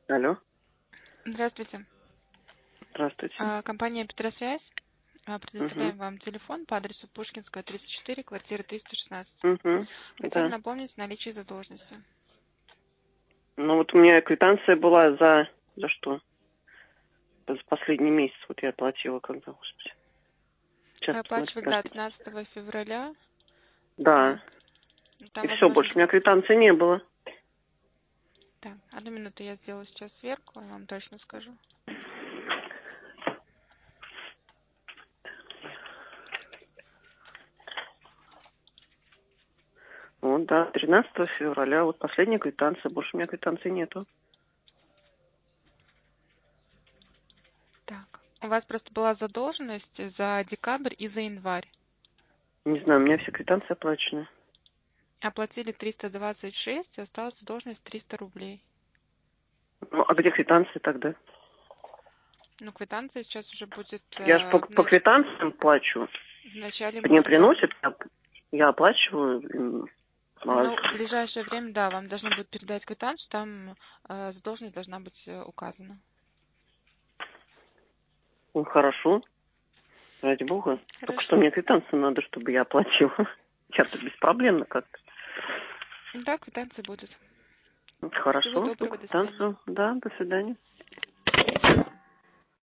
Алло, Здравствуйте. здравствуйте. Компания «Петросвязь». Угу, Предоставляем вам телефон по адресу Пушкинская, 34, квартира 316. угу, Хотели да. напомнить о наличии задолженности. Ну вот у меня квитанция была за что? За последний месяц. Вот я оплатила когда, господи. Сейчас Вы посмотрю, оплачивали, да, подождите. 15 февраля. Да. Так, ну, И там, все, возможно... больше у меня квитанции не было. Так, одну минуту, я сделаю сейчас сверку, я вам точно скажу. Вот, да, 13 февраля. Вот последняя квитанция. Больше у меня квитанции нету. Так, у вас просто была задолженность за декабрь и за январь. Не знаю, у меня все квитанции оплачены. Оплатили 326, осталась задолженность 300 рублей. Ну, а где квитанции тогда? Ну, квитанция сейчас уже будет Я же по квитанциям плачу. в начале Мне марта. приносят, я оплачиваю. Ну, в ближайшее время, да, вам должны будут передать квитанцию, там задолженность должна быть указана. Ну, хорошо. Ради бога. Только что Хорошо. мне квитанцию надо, чтобы я оплатила. Я-то беспроблемно как-то. Да, квитанции будут. Всего Хорошо, ну доброго, до свидания. квитанцию. Да, до свидания.